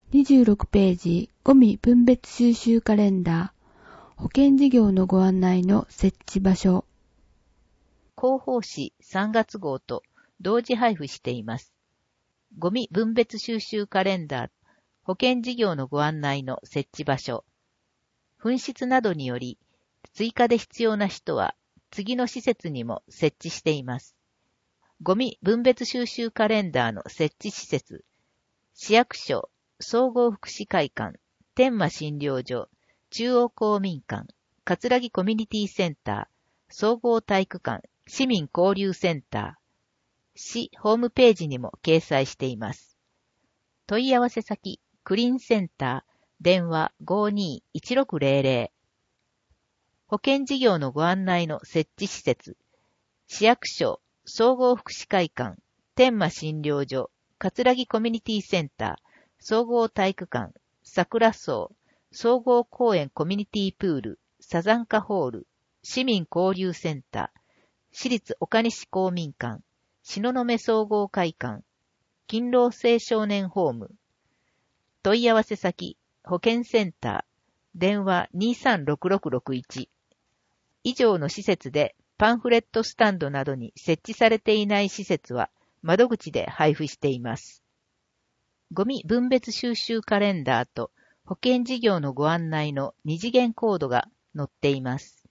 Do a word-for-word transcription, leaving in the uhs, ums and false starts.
にじゅうろくページ、ゴミ分別収集カレンダー、保険事業のご案内の設置場所。 広報誌さんがつ号と同時配布しています。ゴミ分別収集カレンダー、保険事業のご案内の設置場所。紛失などにより、追加で必要な人は次の施設にも設置しています。ゴミ分別収集カレンダーの設置施設、市役所、総合福祉会館、天満診療所、中央公民館、葛城コミュニティセンター、総合体育館、市民交流センター、市ホームページにも掲載しています。問い合わせ先、クリーンセンター、電話 ごーにーいちろくゼロゼロ。保険事業のご案内の設置施設、市役所、総合福祉会館、天満診療所、葛城コミュニティセンター、総合体育館、桜荘、総合公園コミュニティプール、サザンカホール、市民交流センター、市立岡西公民館、東雲総合会館、勤労青少年ホーム。問い合わせ先、保健センター、電話 にーさんろくろくろくいち。以上の施設でパンフレットスタンドなどに設置されていない施設は窓口で配布しています。ゴミ分別収集カレンダーと保険事業のご案内の二次元コードが載っています。